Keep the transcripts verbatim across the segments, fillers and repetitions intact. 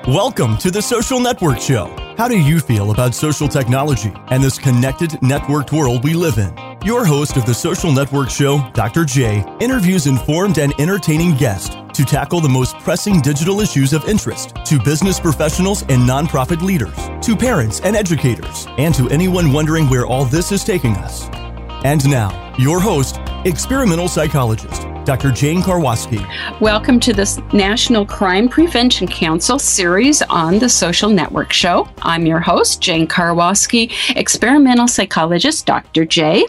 Welcome to the Social Network Show. How do you feel about social technology and this connected, networked world we live in? Your host of the Social Network Show, Doctor J, interviews informed and entertaining guests to tackle the most pressing digital issues of interest to business professionals and nonprofit leaders, to parents and educators, and to anyone wondering where all this is taking us. And now, your host, experimental psychologist, Doctor Jane Karwoski. Welcome to this National Crime Prevention Council series on the Social Network Show. I'm your host, Jane Karwoski, experimental psychologist, Doctor J.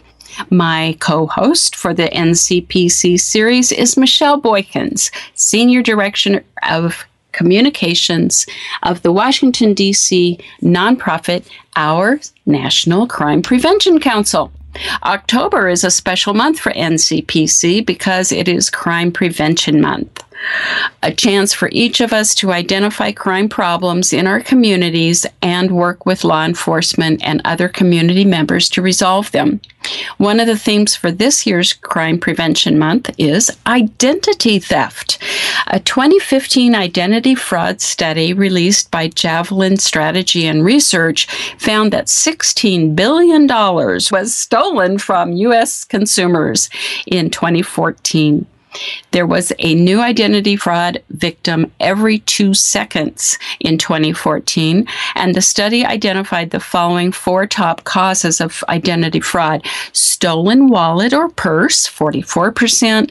My co-host for the N C P C series is Michelle Boykins, Senior Director of Communications of the Washington, D C nonprofit, Our National Crime Prevention Council. October is a special month for N C P C because it is Crime Prevention Month. A chance for each of us to identify crime problems in our communities and work with law enforcement and other community members to resolve them. One of the themes for this year's Crime Prevention Month is identity theft. A twenty fifteen identity fraud study released by Javelin Strategy and Research found that sixteen billion dollars was stolen from U S consumers in twenty fourteen. There was a new identity fraud victim every two seconds in twenty fourteen, and the study identified the following four top causes of identity fraud: stolen wallet or purse, forty-four percent,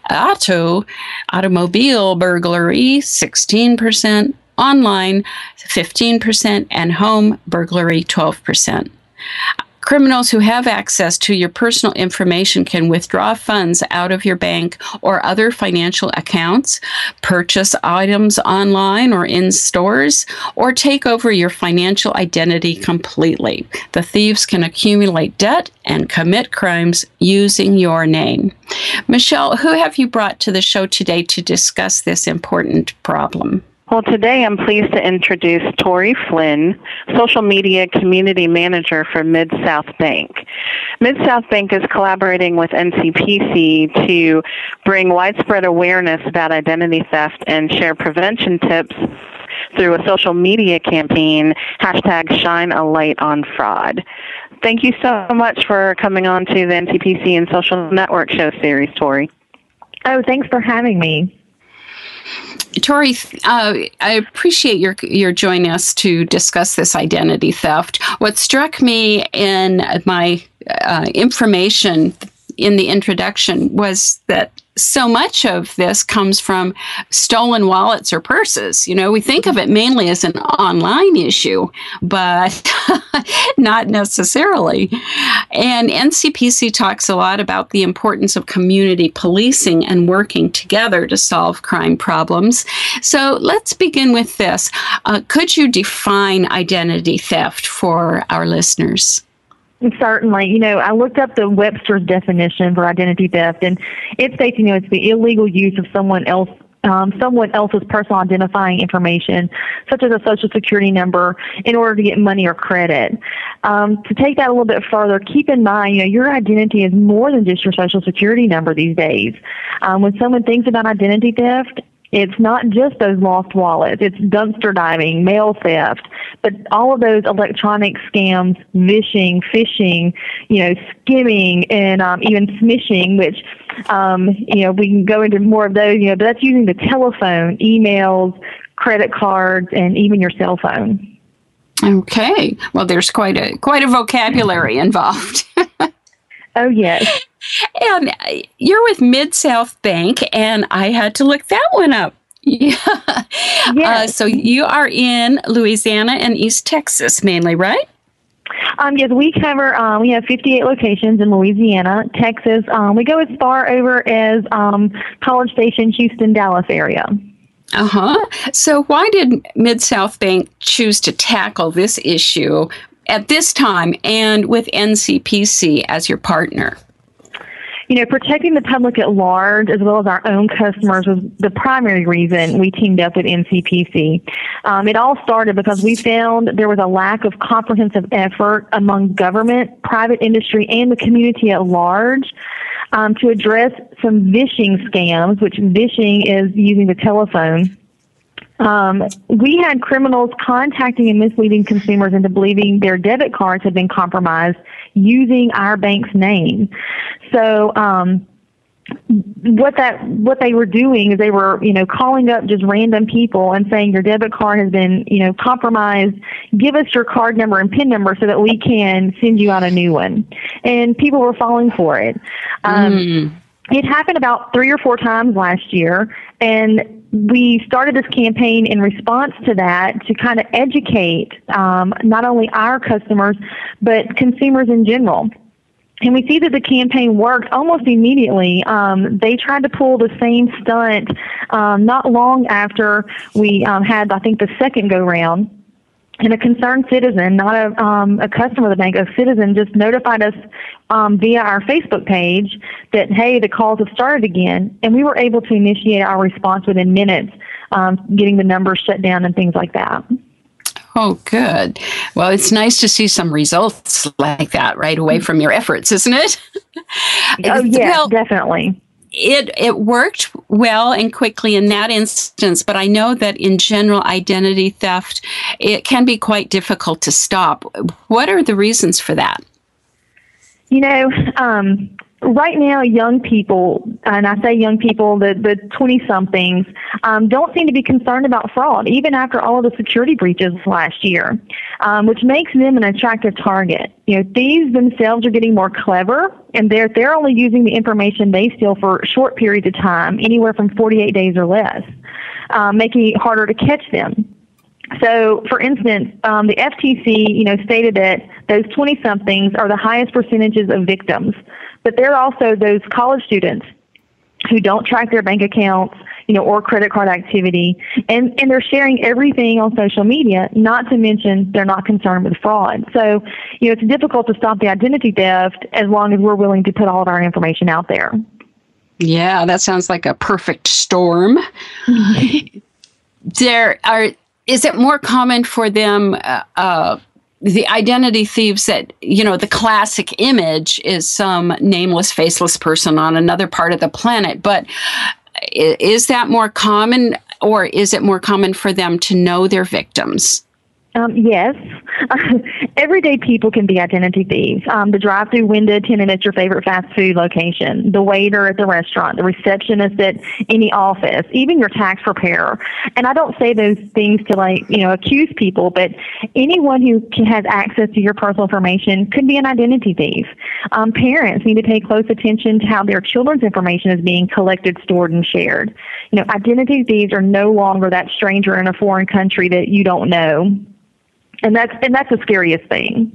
auto, automobile burglary, sixteen percent, online, fifteen percent, and home burglary, twelve percent. Criminals who have access to your personal information can withdraw funds out of your bank or other financial accounts, purchase items online or in stores, or take over your financial identity completely. The thieves can accumulate debt and commit crimes using your name. Michelle, who have you brought to the show today to discuss this important problem? Well, today I'm pleased to introduce Tori Flynn, Social Media Community Manager for Mid-South Bank. Mid-South Bank is collaborating with N C P C to bring widespread awareness about identity theft and share prevention tips through a social media campaign, hashtag Shine a Light on Fraud. Thank you so much for coming on to the N C P C and Social Network Show series, Tori. Oh, thanks for having me. Tori, uh, I appreciate your your joining us to discuss this identity theft. What struck me in my uh, information in the introduction was that so much of this comes from stolen wallets or purses. You know, we think of it mainly as an online issue, but not necessarily. And N C P C talks a lot about the importance of community policing and working together to solve crime problems. So let's begin with this. Uh, could you define identity theft for our listeners? Certainly. You know, I looked up the Webster's definition for identity theft, and it states, you know, it's the illegal use of someone else, um, someone else's personal identifying information, such as a social security number, in order to get money or credit. Um, to take that a little bit further, keep in mind, you know, your identity is more than just your social security number these days. Um, when someone thinks about identity theft, it's not just those lost wallets. It's dumpster diving, mail theft, but all of those electronic scams, vishing, phishing, you know, skimming, and um, even smishing, which, um, you know, we can go into more of those, you know, but that's using the telephone, emails, credit cards, and even your cell phone. Okay. Well, there's quite a quite a vocabulary involved. Oh, yes. And you're with Mid-South Bank, and I had to look that one up. Yeah. Yes. Uh, so you are in Louisiana and East Texas mainly, right? Um, yes, we cover, um, we have fifty-eight locations in Louisiana, Texas. Um, we go as far over as um, College Station, Houston, Dallas area. Uh-huh. So why did Mid-South Bank choose to tackle this issue at this time and with N C P C as your partner? You know, protecting the public at large as well as our own customers was the primary reason we teamed up with N C P C. Um, it all started because we found there was a lack of comprehensive effort among government, private industry, and the community at large um, to address some vishing scams, which vishing is using the telephone. Um, we had criminals contacting and misleading consumers into believing their debit cards had been compromised using our bank's name. So, um, what that what they were doing is they were, you know, calling up just random people and saying your debit card has been, you know, compromised. Give us your card number and PIN number so that we can send you out a new one. And people were falling for it. Um, mm. It happened about three or four times last year, and we started this campaign in response to that to kind of educate um, not only our customers but consumers in general. And we see that the campaign worked almost immediately. Um, they tried to pull the same stunt um, not long after we um, had, I think, the second go-round. And a concerned citizen, not a, um, a customer of the bank, a citizen just notified us um, via our Facebook page that, hey, the calls have started again. And we were able to initiate our response within minutes, um, getting the numbers shut down and things like that. Oh, good. Well, it's nice to see some results like that right away from your efforts, isn't it? Oh, yeah, well, definitely. It it worked well and quickly in that instance, but I know that in general identity theft, it can be quite difficult to stop. What are the reasons for that? You know, um, right now, young people, and I say young people, the, the twenty-somethings, um, don't seem to be concerned about fraud, even after all of the security breaches last year, um, which makes them an attractive target. You know, thieves themselves are getting more clever, and they're, they're only using the information they steal for short periods of time, anywhere from forty-eight days or less, um, making it harder to catch them. So, for instance, um, the F T C, you know, stated that those twenty-somethings are the highest percentages of victims. But there are also those college students who don't track their bank accounts, you know, or credit card activity, and, and they're sharing everything on social media, not to mention they're not concerned with fraud. So, you know, it's difficult to stop the identity theft as long as we're willing to put all of our information out there. Yeah, that sounds like a perfect storm. There are, is it more common for them, uh, uh, the identity thieves that, you know, the classic image is some nameless, faceless person on another part of the planet. But is that more common, or is it more common for them to know their victims? Um, yes. Everyday people can be identity thieves. Um, the drive-through window attendant at your favorite fast food location, the waiter at the restaurant, the receptionist at any office, even your tax preparer. And I don't say those things to, like, you know, accuse people, but anyone who can, has access to your personal information could be an identity thief. Um, parents need to pay close attention to how their children's information is being collected, stored, and shared. You know, identity thieves are no longer that stranger in a foreign country that you don't know. And that's and that's the scariest thing.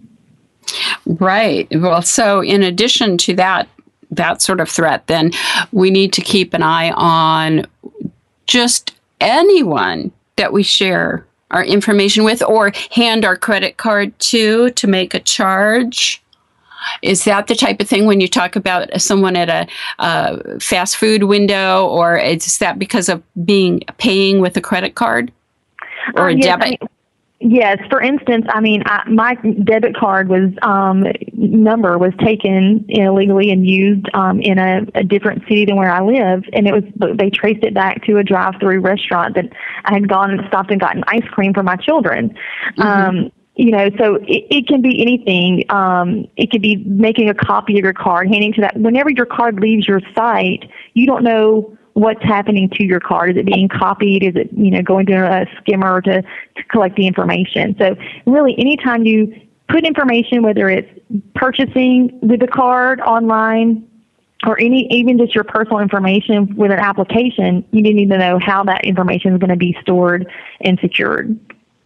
Right. Well, so in addition to that, that sort of threat, then we need to keep an eye on just anyone that we share our information with or hand our credit card to to make a charge. Is that the type of thing when you talk about someone at a uh, fast food window, or is that because of being paying with a credit card or uh, a yes, debit? I mean, Yes. For instance, I mean, I, my debit card was um, number was taken illegally and used um, in a, a different city than where I live, and it was they traced it back to a drive-through restaurant that I had gone and stopped and gotten ice cream for my children. Mm-hmm. Um, you know, so it, it can be anything. Um, it could be making a copy of your card, handing to that. Whenever your card leaves your site, you don't know what's happening to your card. Is it being copied? Is it, you know, going to a skimmer to, to collect the information? So really, anytime you put information, whether it's purchasing with the card online or any even just your personal information with an application, you need to know how that information is going to be stored and secured.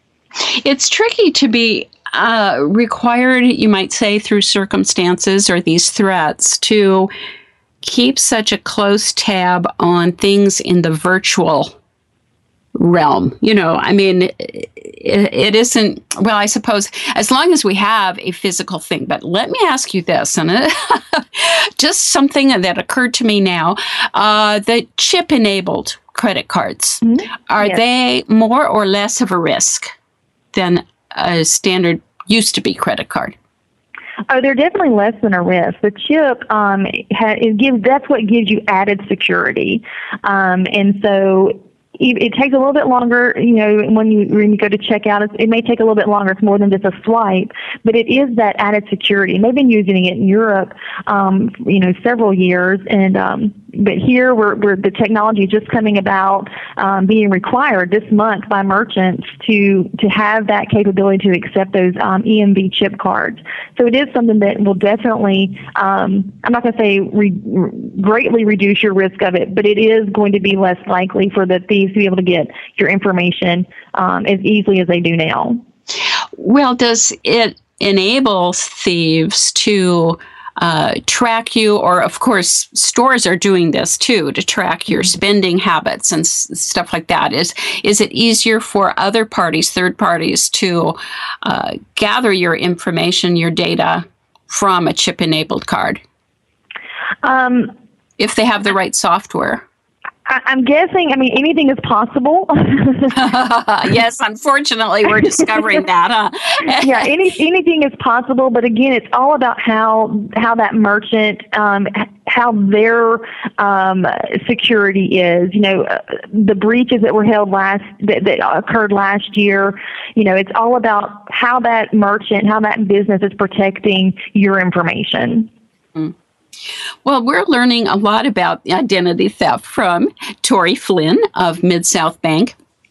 It's tricky to be uh, required, you might say, through circumstances or these threats to keep such a close tab on things in the virtual realm. You know, I mean, it, it isn't, well, I suppose, as long as we have a physical thing. But let me ask you this, and just something that occurred to me now. Uh, the chip-enabled credit cards, mm-hmm. are yes. they more or less of a risk than a standard used-to-be credit card? Oh, they're definitely less than a risk. The chip, um, ha- it gives that's what gives you added security, um, and so it, it takes a little bit longer, you know, when you, when you go to checkout, it, it may take a little bit longer. It's more than just a swipe, but it is that added security. And they've been using it in Europe, um, you know, several years. And, um, but here we're, we're, the technology is just coming about, um, being required this month by merchants to, to have that capability to accept those, um, E M V chip cards. So it is something that will definitely, um, I'm not going to say re, re, greatly reduce your risk of it, but it is going to be less likely for the thieves to be able to get your information um, as easily as they do now. Well, does it enable thieves to uh, track you, or of course, stores are doing this too, to track your spending habits and s- stuff like that? Is is it easier for other parties, third parties, to uh, gather your information, your data from a chip-enabled card? Um, if they have the right software. I, I'm guessing, I mean, anything is possible. Yes, unfortunately, we're discovering that, huh? Yeah, any, anything is possible, but again, it's all about how how that merchant, um, how their um, security is. You know, uh, the breaches that were held last, that, that occurred last year, you know, it's all about how that merchant, how that business is protecting your information. Mm. Well, we're learning a lot about identity theft from Tori Flynn of Mid-South Bank.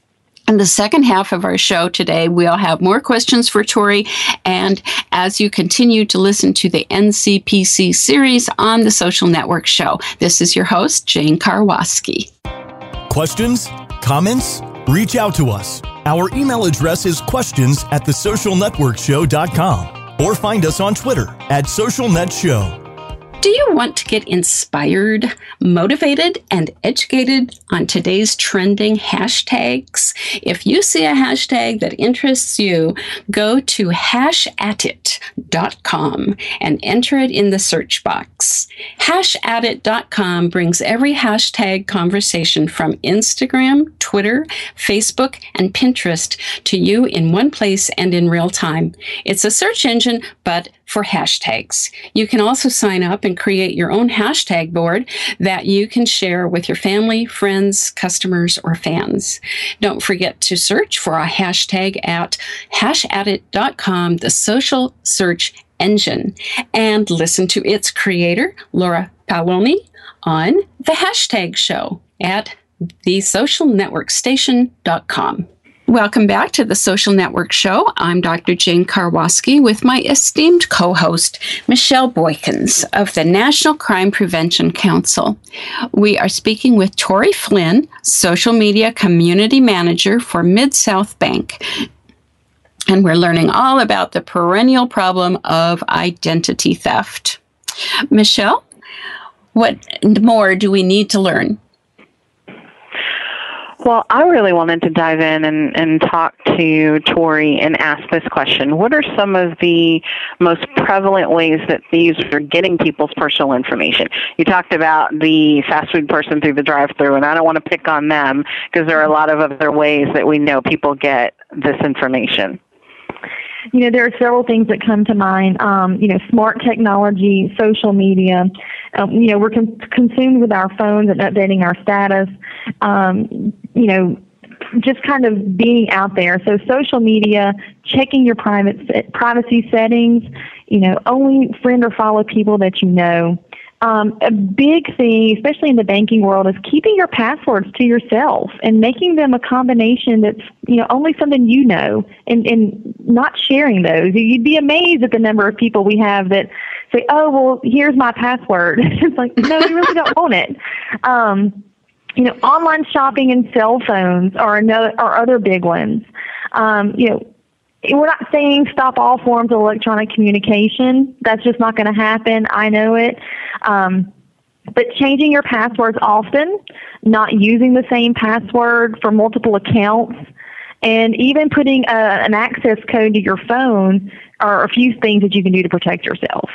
In the second half of our show today, we'll have more questions for Tori. And as you continue to listen to the N C P C series on the Social Network Show, this is your host, Jane Karwoski. Questions? Comments? Reach out to us. Our email address is questions at the social network show dot com or find us on Twitter at SocialNetShow. Do you want to get inspired, motivated, and educated on today's trending hashtags? If you see a hashtag that interests you, go to hash at it dot com and enter it in the search box. hash at it dot com brings every hashtag conversation from Instagram, Twitter, Facebook, and Pinterest to you in one place and in real time. It's a search engine, but for hashtags. You can also sign up and create your own hashtag board that you can share with your family, friends, customers, or fans. Don't forget to search for a hashtag at hash at it dot com, the social search engine, and listen to its creator, Laura Paoloni, on The Hashtag Show at the social network station dot com. Welcome back to the Social Network Show. I'm Doctor Jane Karwoski with my esteemed co-host, Michelle Boykins of the National Crime Prevention Council. We are speaking with Tori Flynn, Social Media Community Manager for Mid-South Bank. And we're learning all about the perennial problem of identity theft. Michelle, what more do we need to learn? Well, I really wanted to dive in and, and talk to Tori and ask this question. What are some of the most prevalent ways that thieves are getting people's personal information? You talked about the fast food person through the drive-thru, and I don't want to pick on them because there are a lot of other ways that we know people get this information. You know, there are several things that come to mind. Um, you know, smart technology, social media. Um, you know, we're con- consumed with our phones and updating our status. Um, you know, just kind of being out there. So social media, checking your private privacy settings. You know, only friend or follow people that you know. Um, a big thing, especially in the banking world, is keeping your passwords to yourself and making them a combination that's, you know, only something you know, and, and not sharing those. You'd be amazed at the number of people we have that say, oh, well, here's my password. It's like, no, you really don't want it. Um, you know, online shopping and cell phones are another, are other big ones. Um, you know, we're not saying stop all forms of electronic communication. That's just not going to happen. I know it. Um, but changing your passwords often, not using the same password for multiple accounts, and even putting a, an access code to your phone are a few things that you can do to protect yourself.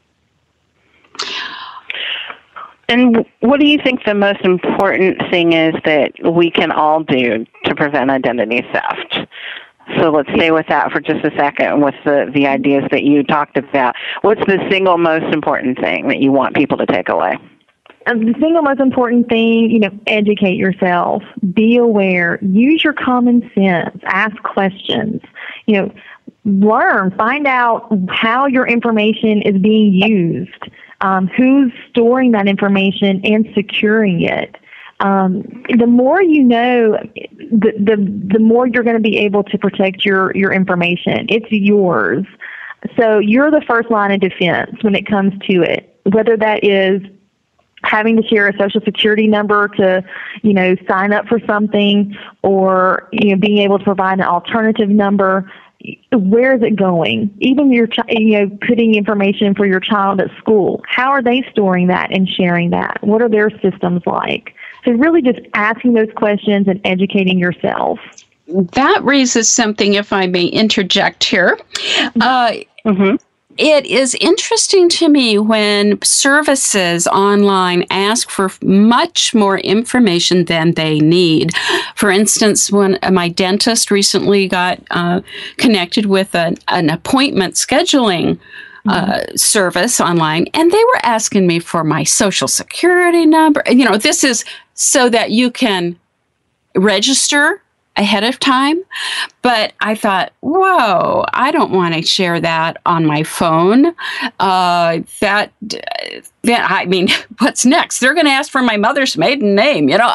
And what do you think the most important thing is that we can all do to prevent identity theft? So let's stay with that for just a second with the, the ideas that you talked about. What's the single most important thing that you want people to take away? um, the single most important thing, you know, educate yourself, be aware, use your common sense, ask questions, you know, learn, find out how your information is being used, um, who's storing that information and securing it. Um, the more you know, the, the the more you're going to be able to protect your, your information. It's yours. So you're the first line of defense when it comes to it, whether that is having to share a social security number to, you know, sign up for something, or, you know, being able to provide an alternative number. Where is it going? Even your, chi- you know, putting information for your child at school. How are they storing that and sharing that? What are their systems like? So really just asking those questions and educating yourself. That raises something, if I may interject here. Uh, mm-hmm. It is interesting to me when services online ask for much more information than they need. For instance, when my dentist recently got uh, connected with an, an appointment scheduling uh, mm-hmm. service online, and they were asking me for my social security number. You know, this is so that you can register ahead of time. But I thought, whoa, I don't want to share that on my phone. Uh, that, that, I mean, what's next? They're going to ask for my mother's maiden name, you know,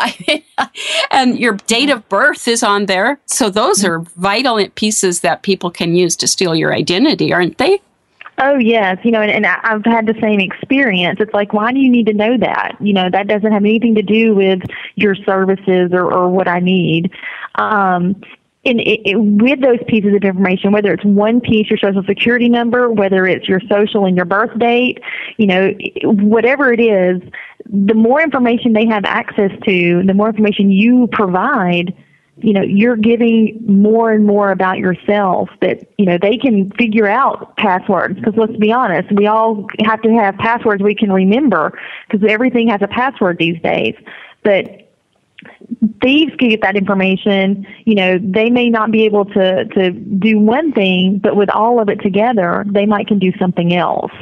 and your date of birth is on there. So those are vital pieces that people can use to steal your identity, aren't they? Oh, yes. You know, and, and I've had the same experience. It's like, why do you need to know that? You know, that doesn't have anything to do with your services or, or what I need. Um, and it, it, with those pieces of information, whether it's one piece, your social security number, whether it's your social and your birth date, you know, whatever it is, the more information they have access to, the more information you provide, you know, you're giving more and more about yourself that, you know, they can figure out passwords. Because let's be honest, we all have to have passwords we can remember because everything has a password these days. But thieves can get that information. You know, they may not be able to, to do one thing, but with all of it together, they might can do something else.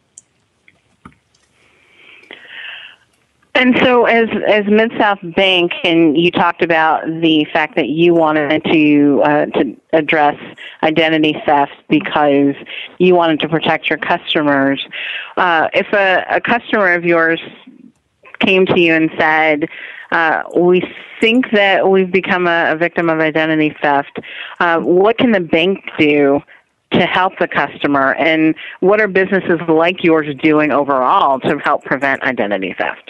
And so as as Mid-South Bank, and you talked about the fact that you wanted to uh, to address identity theft because you wanted to protect your customers. Uh, if a, a customer of yours came to you and said, uh, we think that we've become a, a victim of identity theft, uh, what can the bank do to help the customer? And what are businesses like yours doing overall to help prevent identity theft?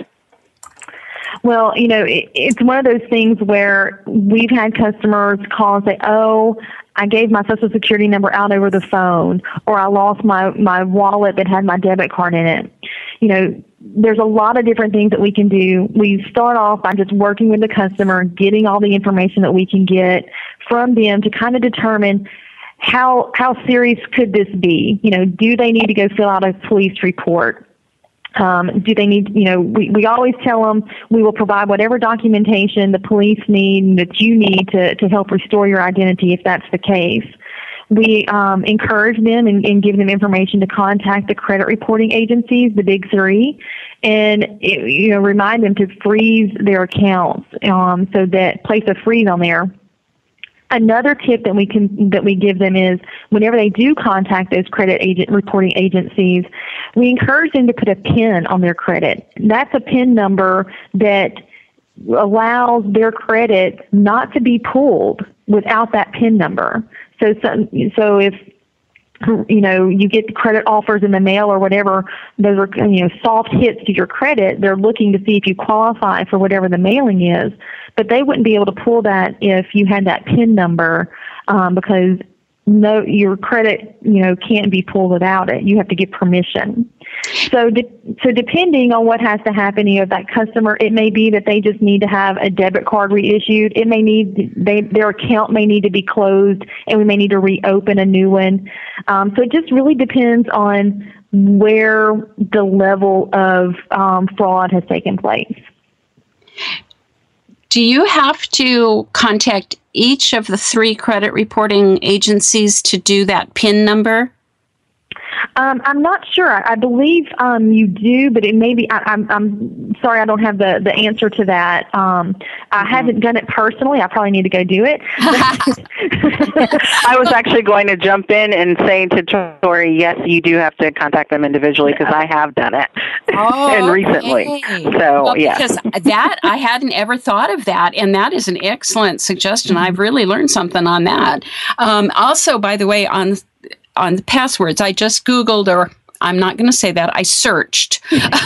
Well, you know, it, it's one of those things where we've had customers call and say, oh, I gave my social security number out over the phone, or I lost my, my wallet that had my debit card in it. You know, there's a lot of different things that we can do. We start off by just working with the customer, getting all the information that we can get from them to kind of determine how how serious could this be. You know, do they need to go fill out a police report? Um, do they need, you know, we, we always tell them we will provide whatever documentation the police need and that you need to, to help restore your identity if that's the case. We um, encourage them and, and give them information to contact the credit reporting agencies, the big three, and it, you know, remind them to freeze their accounts, um, so that place a freeze on there. Another tip that we can that we give them is whenever they do contact those credit agent reporting agencies, we encourage them to put a PIN on their credit. That's a PIN number that allows their credit not to be pulled without that PIN number. So, so, so if you know you get credit offers in the mail or whatever, those are you know soft hits to your credit. They're looking to see if you qualify for whatever the mailing is. But they wouldn't be able to pull that if you had that PIN number, um, because no, your credit, you know, can't be pulled without it. You have to get permission. So, de- so depending on what has to happen, you know, that customer, it may be that they just need to have a debit card reissued. It may need they their account may need to be closed, and we may need to reopen a new one. Um, so it just really depends on where the level of um, fraud has taken place. Do you have to contact each of the three credit reporting agencies to do that PIN number? Um, I'm not sure. I, I believe um, you do, but it may be. I, I'm, I'm sorry, I don't have the, the answer to that. Um, I mm-hmm. haven't done it personally. I probably need to go do it. I was actually going to jump in and say to Tori, yes, you do have to contact them individually because I have done it oh, and recently. Okay. So well, yeah, because that I hadn't ever thought of that, and that is an excellent suggestion. Mm-hmm. I've really learned something on that. Um, also, by the way, on on the passwords, I just Googled, or I'm not going to say that, I searched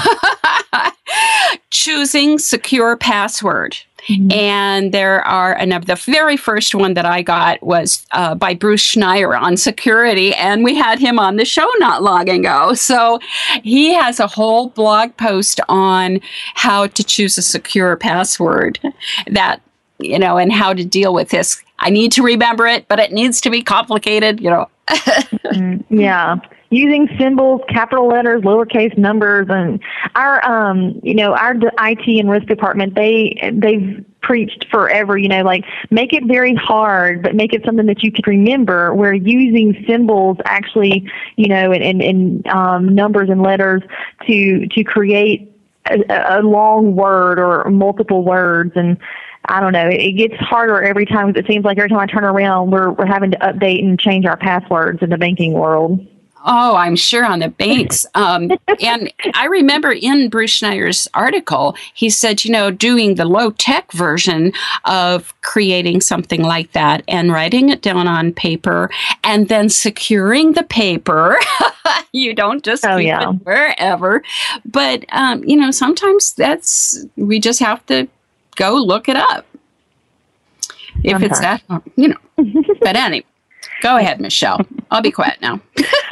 choosing secure password. Mm-hmm. And there are, and the very first one that I got was uh, by Bruce Schneier on security, and we had him on the show not long ago. So he has a whole blog post on how to choose a secure password that, you know, and how to deal with this. I need to remember it, but it needs to be complicated, you know. Yeah. Using symbols, capital letters, lowercase numbers, and our, um, you know, our I T and risk department, they, they've preached forever, you know, like make it very hard, but make it something that you could remember, where using symbols actually, you know, and, and, and um, numbers and letters to, to create a, a long word or multiple words. And I don't know, it gets harder every time, because it seems like every time I turn around, we're, we're having to update and change our passwords in the banking world. Oh, I'm sure on the banks. Um, and I remember in Bruce Schneier's article, he said, you know, doing the low-tech version of creating something like that and writing it down on paper and then securing the paper. You don't just oh, keep yeah. it wherever. But, um, you know, sometimes that's, we just have to go look it up. If sometimes. It's that, you know. But anyway, go ahead, Michelle. I'll be quiet now.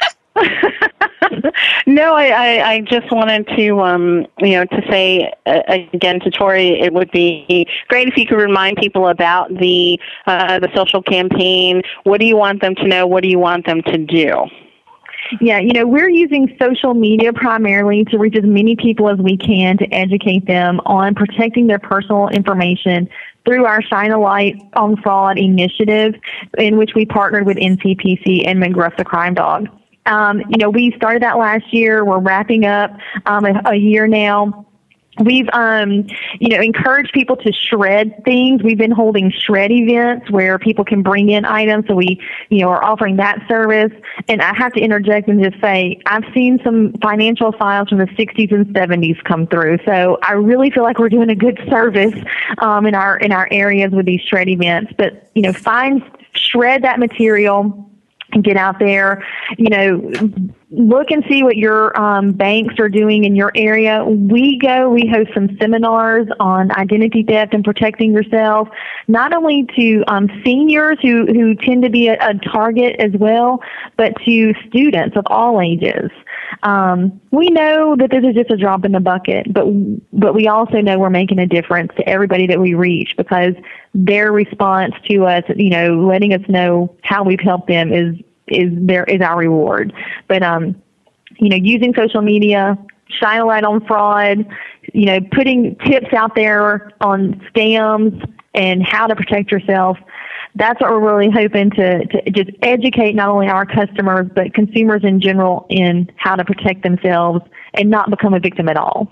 No, I, I, I just wanted to, um, you know, to say uh, again to Tori, it would be great if you could remind people about the uh, the social campaign. What do you want them to know? What do you want them to do? Yeah, you know, we're using social media primarily to reach as many people as we can to educate them on protecting their personal information through our Shine a Light on Fraud initiative, in which we partnered with N C P C and McGruff the Crime Dog. Um, you know, we started that last year. We're wrapping up um, a, a year now. We've, um, you know, encouraged people to shred things. We've been holding shred events where people can bring in items. So we, you know, are offering that service. And I have to interject and just say, I've seen some financial files from the sixties and seventies come through. So I really feel like we're doing a good service um, in our in our areas with these shred events. But, you know, find, shred that material and get out there, you know, look and see what your um, banks are doing in your area. We go, we host some seminars on identity theft and protecting yourself, not only to um, seniors who, who tend to be a, a target as well, but to students of all ages. Um, we know that this is just a drop in the bucket, but but we also know we're making a difference to everybody that we reach, because their response to us, you know, letting us know how we've helped them is is there is our reward. But um, you know, using social media, shine a light on fraud, you know, putting tips out there on scams and how to protect yourself. That's what we're really hoping to, to just educate not only our customers, but consumers in general in how to protect themselves and not become a victim at all.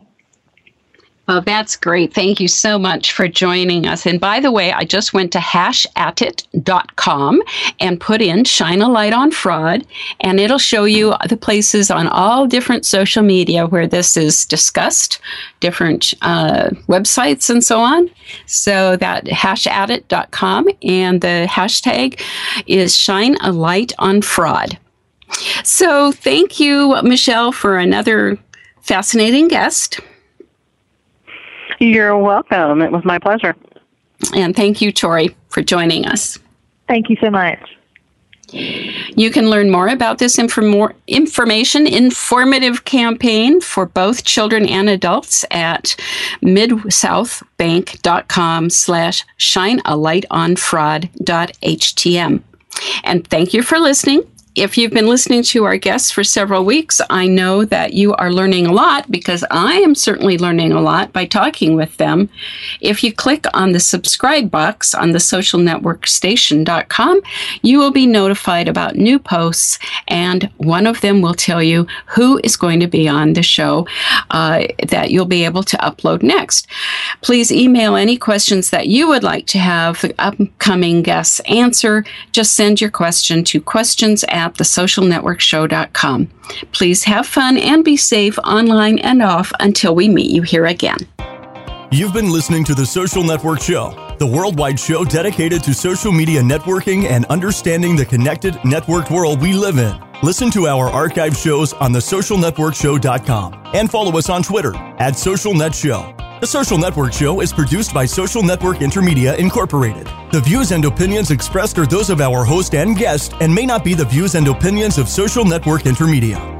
Well, that's great. Thank you so much for joining us. And by the way, I just went to hash at it dot com and put in Shine a Light on Fraud, and it'll show you the places on all different social media where this is discussed, different uh, websites and so on. So that hash at it dot com, and the hashtag is Shine a Light on Fraud. So thank you, Michelle, for another fascinating guest. You're welcome. It was my pleasure. And thank you, Tori, for joining us. Thank you so much. You can learn more about this inform- information informative campaign for both children and adults at midsouthbank.com slash shine a light on fraud dot htm. And thank you for listening. if you've been listening to our guests for several weeks, I know that you are learning a lot, because I am certainly learning a lot by talking with them. If you click on the subscribe box on the social network station dot com, you will be notified about new posts, and one of them will tell you who is going to be on the show uh, that you'll be able to upload next. Please email any questions that you would like to have the upcoming guests answer. Just send your question to questions at the social network show dot com. Please have fun and be safe online and off until we meet you here again. You've been listening to The Social Network Show, the worldwide show dedicated to social media networking and understanding the connected, networked world we live in. Listen to our archive shows on the social network show dot com and follow us on Twitter at SocialNetShow. The Social Network Show is produced by Social Network Intermedia, Incorporated. The views and opinions expressed are those of our host and guest and may not be the views and opinions of Social Network Intermedia.